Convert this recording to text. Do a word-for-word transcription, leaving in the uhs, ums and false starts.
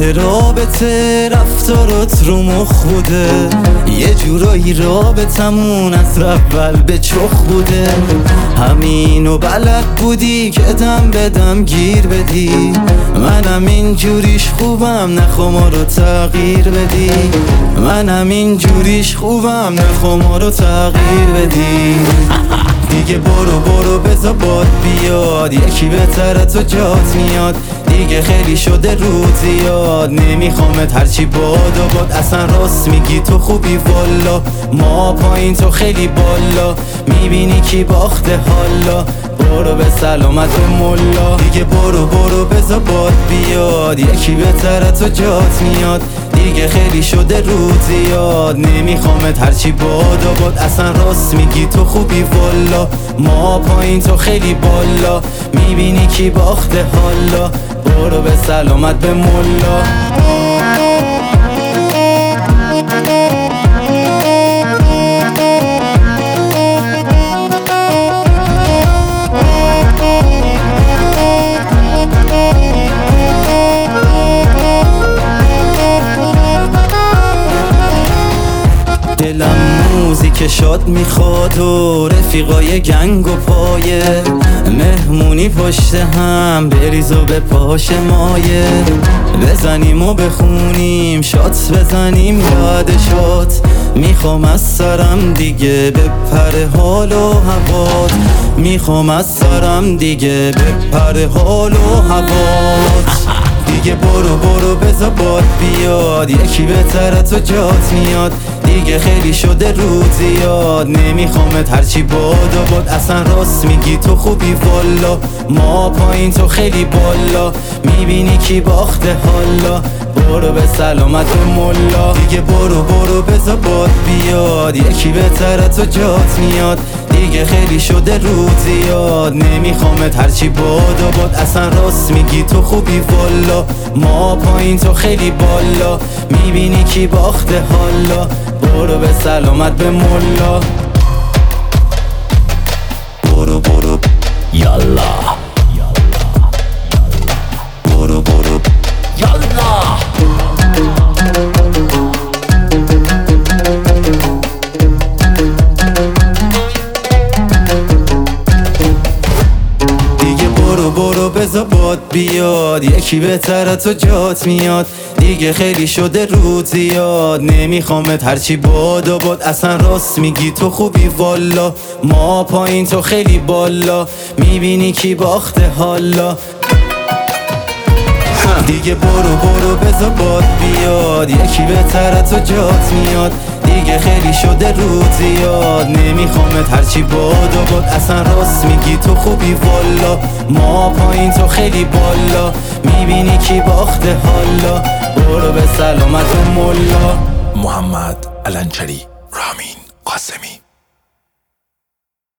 ته رابطه رفتارات رو مخ بوده، یه جورایی رابطمون از اول به چخ بوده. همینو بلد بودی که دم بدم گیر بدی، منم این جوریش خوبم نخوا ما رو تغییر بدی. منم این جوریش خوبم نخوا ما رو تغییر بدی. دیگه برو برو بذار باد بیاد، یکی بهتره تو جات میاد. دیگه خیلی شده روز زیاد، نمیخوامت هرچی باد و باد. اصلا راست میگی تو خوبی والا، ما پایین تو خیلی بالا. میبینی کی باخته حالا، برو به سلامت به ملا. دیگه برو برو بذار باد بیاد، یکی بهتره تو جات میاد. دیگه خیلی شده روز زیاد، نمیخوامت هرچی باد و باد. اصلا راست میگی تو خوبی والا، ما پایین تو خیلی بالا. میبینی کی باخته حالا، برو به سلامت به ملا. دلم موزیک شاد میخواد و رفیقای گنگ و پایه، مهمونی پشت هم بریز و به پاش مایه. بزنیم و بخونیم شات، بزنیم یاد شات. میخوام از سرم دیگه بپره حال و هوات، میخوام از سرم دیگه بپره حال و هوات. دیگه برو برو بذار باد بیاد، یکی بهتره تو جات میاد. دیگه خیلی شده روز زیاد، نمیخوامت هرچی باد و باد. اصلا راست میگی تو خوبی والا، ما پایین تو خیلی بالا. میبینی کی باخته حالا، برو به سلامت به ملا. دیگه برو برو بذار باد بیاد، یکی بهتره تو جات میاد. دیگه خیلی شده روز زیاد، نمیخوامت هرچی باد و باد. اصلا راست میگی تو خوبی والا، ما پایین تو خیلی بالا. میبینی کی باخته حالا، برو به سلامت به ملا. برو برو یالا، برو برو یالا. برو بذار باد بیاد، یکی بهتره تو جات میاد. دیگه خیلی شده روز زیاد، نمیخوامت هرچی باد و باد. اصلا راست میگی تو خوبی والا، ما پایین تو خیلی بالا. میبینی کی باخته حالا. دیگه برو برو بذار باد بیاد، یکی بهتره تو جات میاد. دیگه خیلی شده روز زیاد، نمیخوامت هرچی باد و باد. اصلا راست میگی تو خوبی والا، ما پایین تو خیلی بالا. میبینی کی باخته حالا، برو به سلامت و ملا. محمد الانچری، رامین قاسمی.